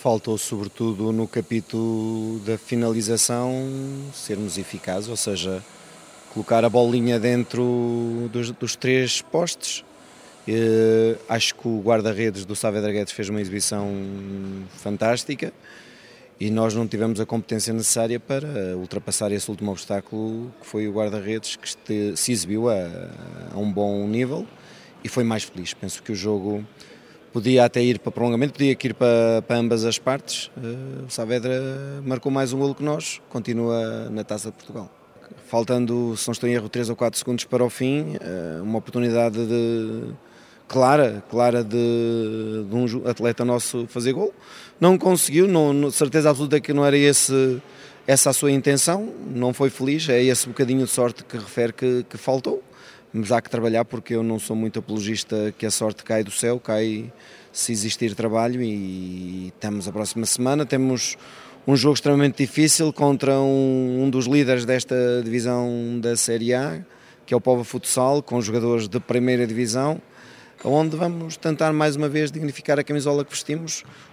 Faltou sobretudo no capítulo da finalização sermos eficazes, ou seja, colocar a bolinha dentro dos três postes. Acho que o guarda-redes do Saavedra Guedes fez uma exibição fantástica e nós não tivemos a competência necessária para ultrapassar esse último obstáculo, que foi o guarda-redes, que se exibiu a um bom nível e foi mais feliz. Penso que o jogo podia até ir para prolongamento, podia ir para ambas as partes. O Saavedra marcou mais um golo que nós, continua na Taça de Portugal. Faltando, se não estou em erro, 3 ou 4 segundos para o fim, uma oportunidade clara de um atleta nosso fazer gol. Não conseguiu, certeza absoluta que não era essa a sua intenção, não foi feliz, é esse bocadinho de sorte que refere que faltou, mas há que trabalhar, porque eu não sou muito apologista que a sorte cai do céu, cai se existir trabalho, e estamos a próxima semana, temos um jogo extremamente difícil contra um dos líderes desta divisão da Série A, que é o Póvoa Futsal, com jogadores de primeira divisão, onde vamos tentar mais uma vez dignificar a camisola que vestimos.